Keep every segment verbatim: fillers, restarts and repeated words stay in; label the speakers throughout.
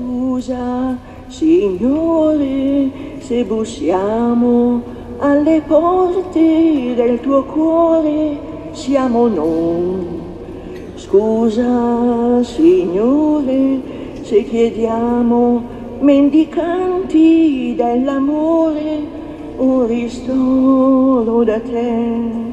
Speaker 1: Scusa, Signore, se bussiamo alle porte del tuo cuore, siamo noi. Scusa, Signore, se chiediamo, mendicanti dell'amore, un ristoro da te.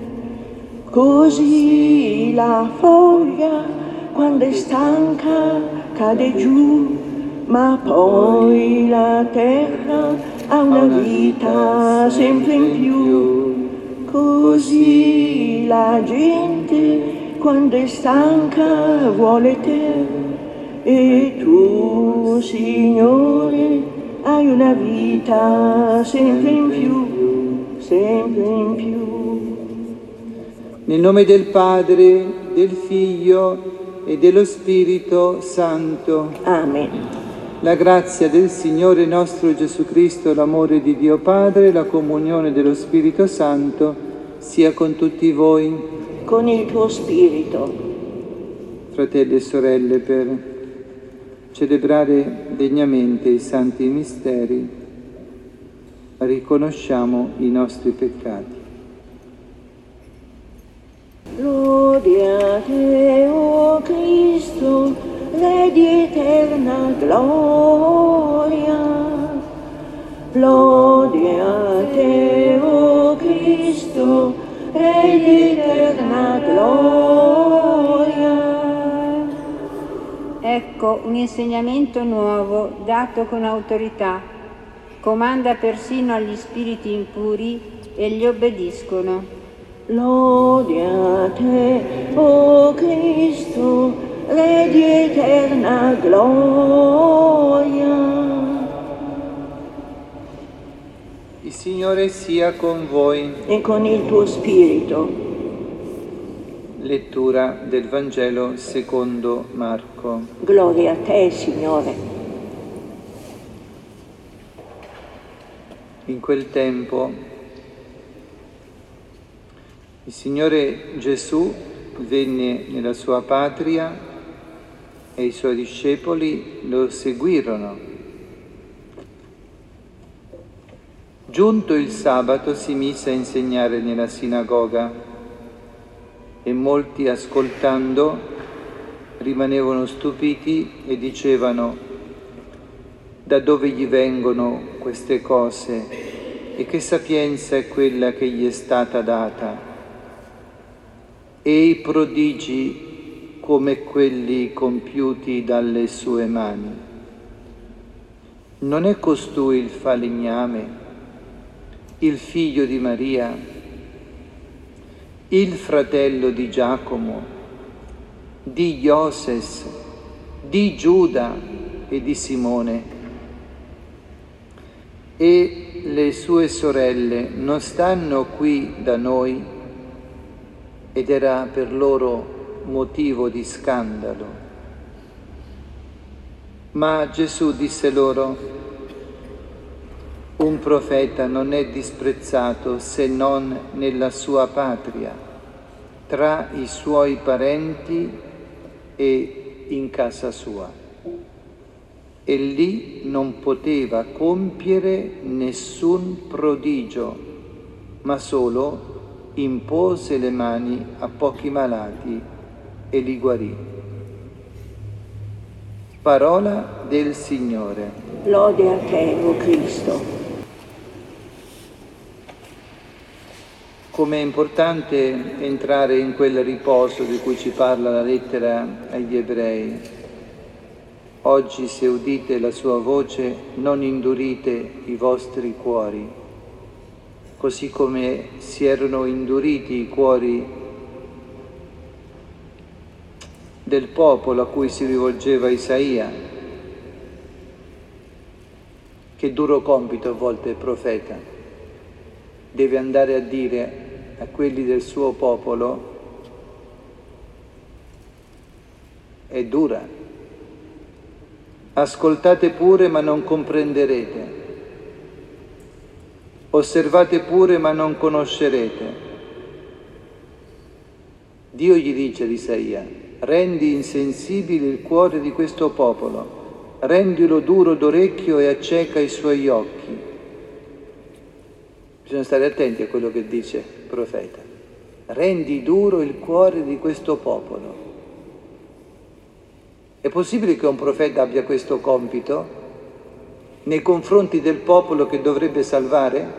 Speaker 1: Così la foglia, quando è stanca, cade giù, ma poi la terra ha una vita sempre in più. Così la gente, quando è stanca, vuole te, e tu, Signore, hai una vita sempre in più, sempre in più.
Speaker 2: Nel nome del Padre, del Figlio e dello Spirito Santo.
Speaker 1: Amen.
Speaker 2: La grazia del Signore nostro Gesù Cristo, l'amore di Dio Padre, la comunione dello Spirito Santo sia con tutti voi.
Speaker 1: Con il tuo spirito.
Speaker 2: Fratelli e sorelle, per celebrare degnamente i santi misteri, riconosciamo i nostri peccati.
Speaker 1: Lode a te, o Cristo, Re di eterna gloria. Lode a te, o Cristo, Re di eterna gloria.
Speaker 3: Ecco un insegnamento nuovo dato con autorità. Comanda persino agli spiriti impuri e gli obbediscono.
Speaker 1: Lode a te, o Cristo, Re di eterna gloria.
Speaker 2: Il Signore sia con voi.
Speaker 1: E con il tuo spirito.
Speaker 2: Lettura del Vangelo secondo Marco.
Speaker 1: Gloria a te, Signore.
Speaker 2: In quel tempo il Signore Gesù venne nella sua patria e i suoi discepoli lo seguirono. Giunto il sabato si mise a insegnare nella sinagoga e molti, ascoltando, rimanevano stupiti e dicevano: da dove gli vengono queste cose e che sapienza è quella che gli è stata data? E i prodigi come quelli compiuti dalle sue mani. Non è costui il falegname, il figlio di Maria, il fratello di Giacomo, di Ioses, di Giuda e di Simone? E le sue sorelle non stanno qui da noi? Ed era per loro motivo di scandalo. Ma Gesù disse loro: un profeta non è disprezzato se non nella sua patria, tra i suoi parenti e in casa sua. E lì non poteva compiere nessun prodigio, ma solo impose le mani a pochi malati e li guarì. Parola del Signore.
Speaker 1: Lode a te, o Cristo.
Speaker 2: Com'è importante entrare in quel riposo di cui ci parla la lettera agli Ebrei. Oggi, se udite la sua voce, non indurite i vostri cuori, così come si erano induriti i cuori del popolo a cui si rivolgeva Isaia. Che duro compito a volte il profeta. Deve andare a dire a quelli del suo popolo: è dura. Ascoltate pure ma non comprenderete. Osservate pure ma non conoscerete. Dio gli dice ad Isaia: rendi insensibile il cuore di questo popolo, rendilo duro d'orecchio e acceca i suoi occhi. Bisogna stare attenti a quello che dice il profeta. Rendi duro il cuore di questo popolo. È possibile che un profeta abbia questo compito nei confronti del popolo che dovrebbe salvare?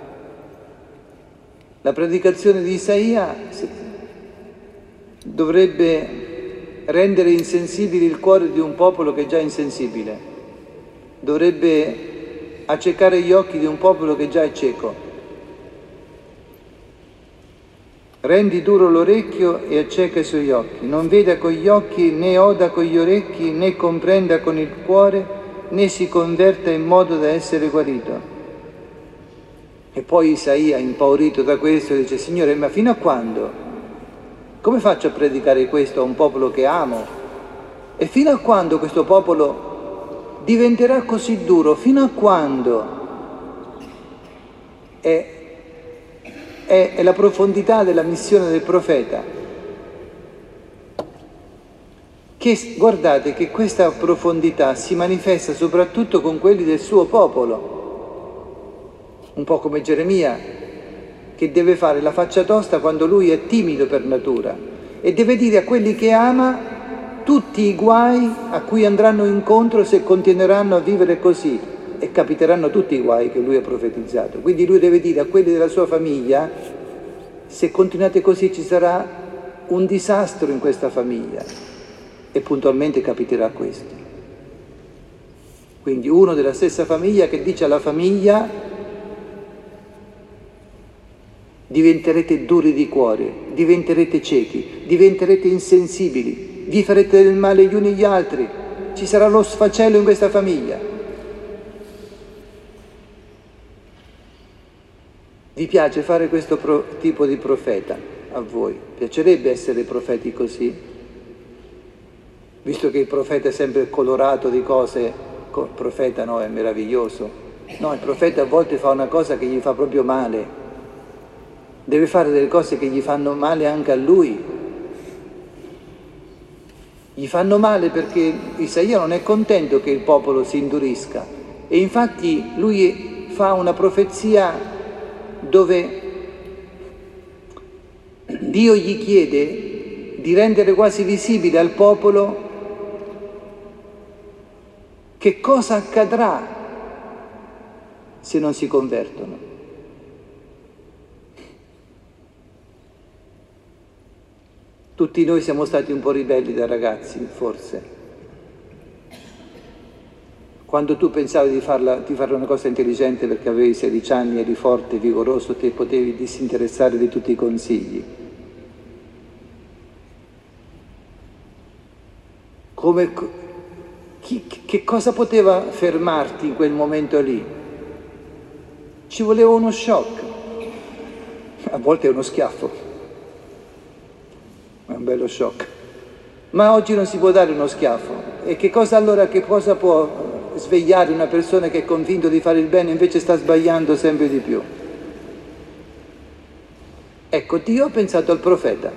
Speaker 2: La predicazione di Isaia dovrebbe rendere insensibile il cuore di un popolo che è già insensibile, dovrebbe accecare gli occhi di un popolo che già è cieco. Rendi duro l'orecchio e acceca i suoi occhi, non veda con gli occhi, né oda con gli orecchi, né comprenda con il cuore, né si converta in modo da essere guarito. E poi Isaia, impaurito da questo, dice: Signore, ma fino a quando? Come faccio a predicare questo a un popolo che amo? E fino a quando questo popolo diventerà così duro? Fino a quando? È, è, è la profondità della missione del profeta. Che, guardate che questa profondità si manifesta soprattutto con quelli del suo popolo. Un po' come Geremia, che deve fare la faccia tosta quando lui è timido per natura e deve dire a quelli che ama tutti i guai a cui andranno incontro se continueranno a vivere così, e capiteranno tutti i guai che lui ha profetizzato. Quindi lui deve dire a quelli della sua famiglia: se continuate così ci sarà un disastro in questa famiglia, e puntualmente capiterà questo. Quindi uno della stessa famiglia che dice alla famiglia: diventerete duri di cuore, diventerete ciechi, diventerete insensibili, vi farete del male gli uni agli altri, ci sarà lo sfacelo in questa famiglia. Vi piace fare questo pro- tipo di profeta a voi? Piacerebbe essere profeti così? Visto che il profeta è sempre colorato di cose, il profeta no, è meraviglioso. No, il profeta a volte fa una cosa che gli fa proprio male. Deve fare delle cose che gli fanno male anche a lui. Gli fanno male perché Isaia non è contento che il popolo si indurisca. E infatti lui fa una profezia dove Dio gli chiede di rendere quasi visibile al popolo che cosa accadrà se non si convertono. Tutti noi siamo stati un po' ribelli da ragazzi, forse. Quando tu pensavi di, farla, di fare una cosa intelligente perché avevi sedici anni, eri forte, vigoroso, te potevi disinteressare di tutti i consigli. Come, chi, che cosa poteva fermarti in quel momento lì? Ci voleva uno shock. A volte è uno schiaffo. È un bello shock. Ma oggi non si può dare uno schiaffo. E che cosa allora, che cosa può svegliare una persona che è convinto di fare il bene e invece sta sbagliando sempre di più? Ecco, Dio ha pensato al profeta.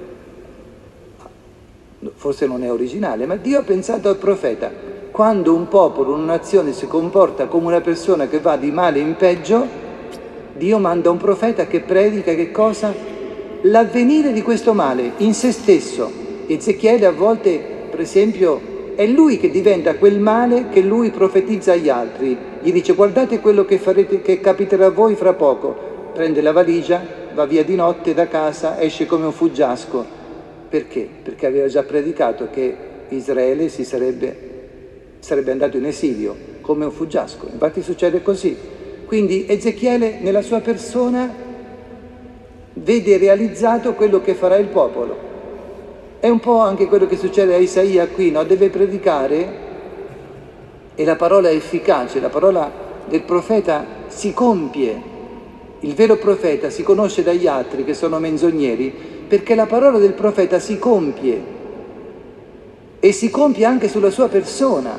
Speaker 2: Forse non è originale, ma Dio ha pensato al profeta. Quando un popolo, una nazione si comporta come una persona che va di male in peggio, Dio manda un profeta che predica che cosa? L'avvenire di questo male in se stesso. Ezechiele a volte, per esempio, è lui che diventa quel male che lui profetizza agli altri. Gli dice: guardate quello che farete, che capiterà a voi fra poco. Prende la valigia, va via di notte da casa, esce come un fuggiasco. Perché? Perché aveva già predicato che Israele si sarebbe, sarebbe andato in esilio come un fuggiasco. Infatti succede così. Quindi Ezechiele nella sua persona vede realizzato quello che farà il popolo. È un po' anche quello che succede a Isaia qui, no? Deve predicare e la parola è efficace, la parola del profeta si compie. Il vero profeta si conosce dagli altri che sono menzogneri perché la parola del profeta si compie e si compie anche sulla sua persona.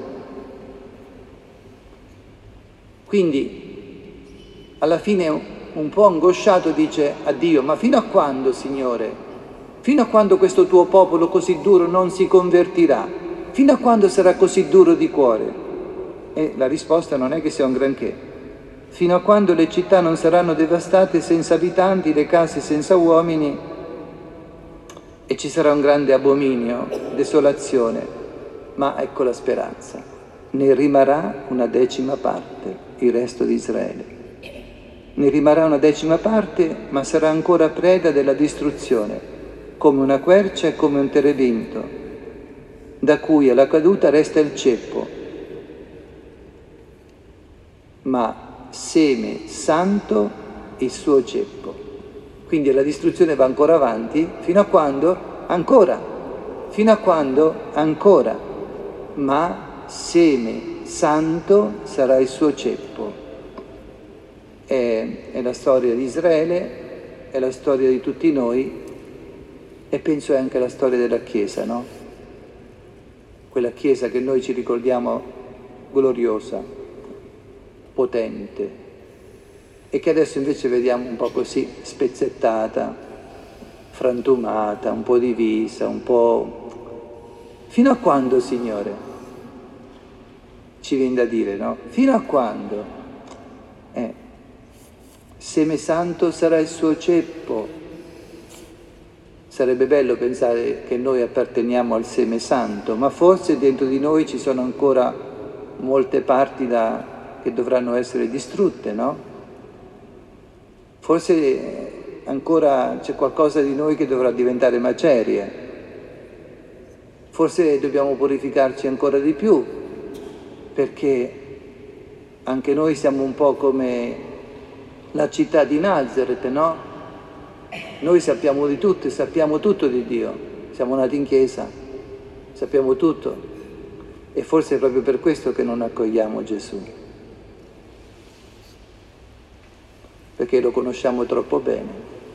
Speaker 2: Quindi alla fine un po' angosciato dice a Dio: ma fino a quando, Signore? Fino a quando questo tuo popolo così duro non si convertirà? Fino a quando sarà così duro di cuore? E la risposta non è che sia un granché. Fino a quando le città non saranno devastate senza abitanti, le case senza uomini, e ci sarà un grande abominio, desolazione. Ma ecco la speranza. Ne rimarrà una decima parte, il resto di Israele. Ne rimarrà una decima parte, ma sarà ancora preda della distruzione, come una quercia e come un terebinto, da cui alla caduta resta il ceppo, ma seme santo il suo ceppo. Quindi la distruzione va ancora avanti, fino a quando? Ancora, fino a quando? Ancora, ma seme santo sarà il suo ceppo. È, è la storia di Israele, è la storia di tutti noi e penso è anche la storia della Chiesa, no? Quella Chiesa che noi ci ricordiamo gloriosa, potente, e che adesso invece vediamo un po' così spezzettata, frantumata, un po' divisa, un po'... Fino a quando, Signore? Ci viene da dire, no? Fino a quando? Eh, seme santo sarà il suo ceppo. Sarebbe bello pensare che noi apparteniamo al seme santo, ma forse dentro di noi ci sono ancora molte parti da, che dovranno essere distrutte, no? Forse ancora c'è qualcosa di noi che dovrà diventare macerie. Forse dobbiamo purificarci ancora di più, perché anche noi siamo un po' come la città di Nazareth, no? Noi sappiamo di tutto e sappiamo tutto di Dio, siamo nati in chiesa, sappiamo tutto e forse è proprio per questo che non accogliamo Gesù, perché lo conosciamo troppo bene,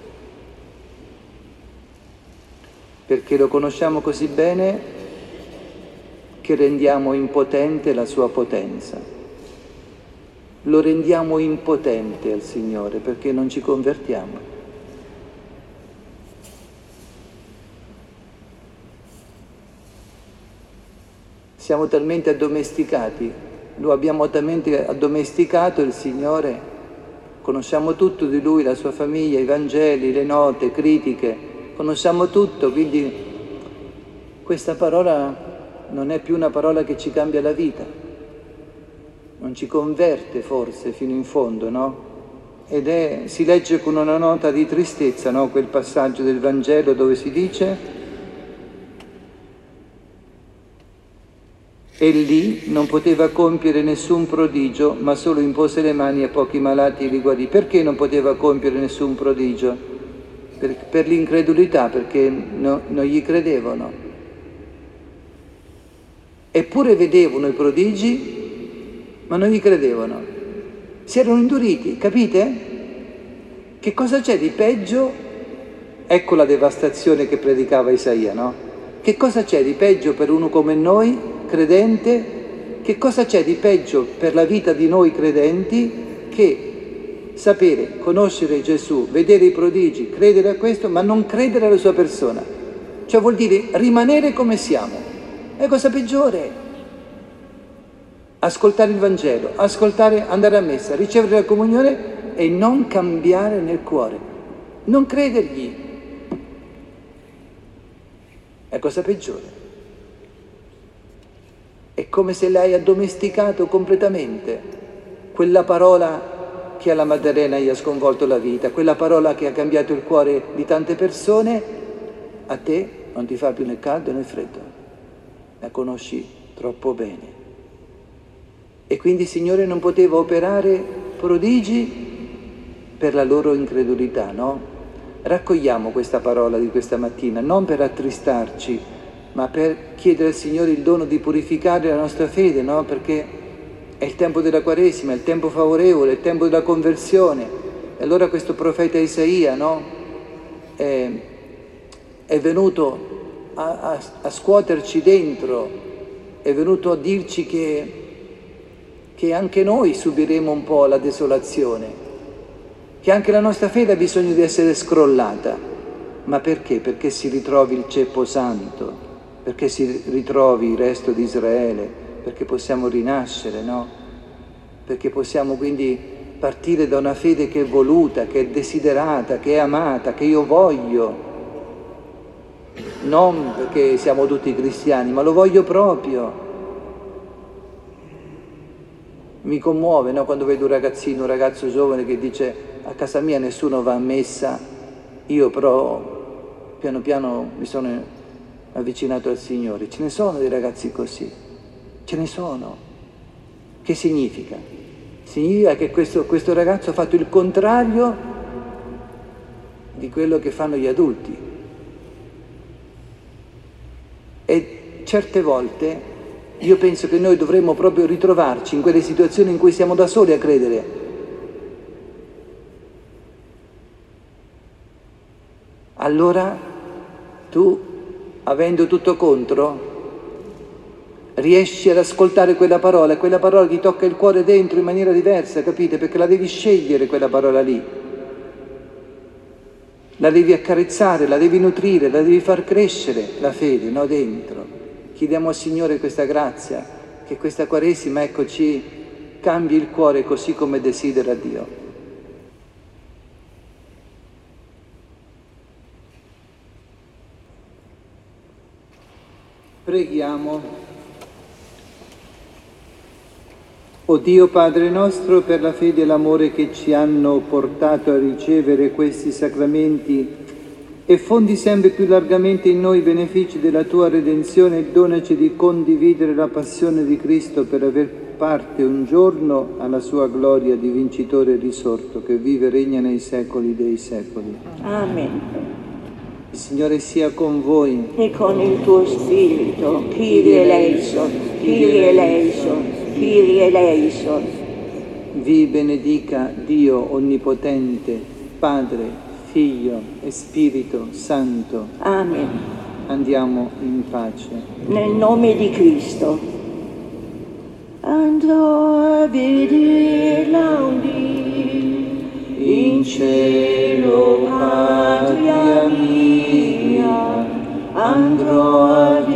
Speaker 2: perché lo conosciamo così bene che rendiamo impotente la sua potenza, lo rendiamo impotente al Signore perché non ci convertiamo. Siamo talmente addomesticati, lo abbiamo talmente addomesticato il Signore, conosciamo tutto di Lui, la sua famiglia, i Vangeli, le note, critiche, conosciamo tutto, quindi questa parola non è più una parola che ci cambia la vita, non ci converte forse fino in fondo, no? Ed è, si legge con una nota di tristezza, no? Quel passaggio del Vangelo dove si dice: e lì non poteva compiere nessun prodigio, ma solo impose le mani a pochi malati e li guarì. Perché non poteva compiere nessun prodigio? Per, per l'incredulità, perché no, non gli credevano. Eppure vedevano i prodigi, ma non gli credevano. Si erano induriti, capite? Che cosa c'è di peggio? Ecco la devastazione che predicava Isaia, no? Che cosa c'è di peggio per uno come noi, credente? Che cosa c'è di peggio per la vita di noi credenti che sapere, conoscere Gesù, vedere i prodigi, credere a questo, ma non credere alla sua persona? Cioè vuol dire rimanere come siamo. È cosa peggiore. Ascoltare il Vangelo, ascoltare, andare a messa, ricevere la comunione e non cambiare nel cuore, non credergli. È cosa peggiore. È come se l'hai addomesticato completamente. Quella parola che alla Maddalena gli ha sconvolto la vita, quella parola che ha cambiato il cuore di tante persone, a te non ti fa più né caldo né freddo. La conosci troppo bene. E quindi il Signore non poteva operare prodigi per la loro incredulità, no? Raccogliamo questa parola di questa mattina, non per attristarci, ma per chiedere al Signore il dono di purificare la nostra fede, no? Perché è il tempo della Quaresima, è il tempo favorevole, è il tempo della conversione. E allora questo profeta Isaia, no? È, è venuto a, a, a scuoterci dentro, è venuto a dirci che, che anche noi subiremo un po' la desolazione, che anche la nostra fede ha bisogno di essere scrollata. Ma perché? Perché si ritrovi il ceppo santo, perché si ritrovi il resto di Israele, perché possiamo rinascere, no? Perché possiamo quindi partire da una fede che è voluta, che è desiderata, che è amata, che io voglio. Non perché siamo tutti cristiani, ma lo voglio proprio. Mi commuove, no? Quando vedo un ragazzino, un ragazzo giovane che dice a casa mia nessuno va a messa, io però piano piano mi sono avvicinato al Signore. Ce ne sono dei ragazzi così, ce ne sono. Che significa? Significa che questo, questo ragazzo ha fatto il contrario di quello che fanno gli adulti. E certe volte io penso che noi dovremmo proprio ritrovarci in quelle situazioni in cui siamo da soli a credere. Allora tu, avendo tutto contro, riesci ad ascoltare quella parola e quella parola ti tocca il cuore dentro in maniera diversa, capite? Perché la devi scegliere quella parola lì. La devi accarezzare, la devi nutrire, la devi far crescere la fede, no? Dentro. Chiediamo al Signore questa grazia, che questa Quaresima, ecco, ci cambi il cuore così come desidera Dio. Preghiamo. O Dio Padre nostro, per la fede e l'amore che ci hanno portato a ricevere questi sacramenti, e fondi sempre più largamente in noi i benefici della Tua redenzione e donaci di condividere la passione di Cristo per aver parte un giorno alla Sua gloria di vincitore risorto, che vive e regna nei secoli dei secoli.
Speaker 1: Amen.
Speaker 2: Il Signore sia con voi.
Speaker 1: E con il tuo spirito, Kyrie eleison, Kyrie eleison, Kyrie eleison.
Speaker 2: Vi benedica Dio Onnipotente, Padre, Figlio e Spirito Santo.
Speaker 1: Amen.
Speaker 2: Andiamo in pace.
Speaker 1: Nel nome di Cristo. Andrò a vedere laudi in cielo, patria mia, andrò a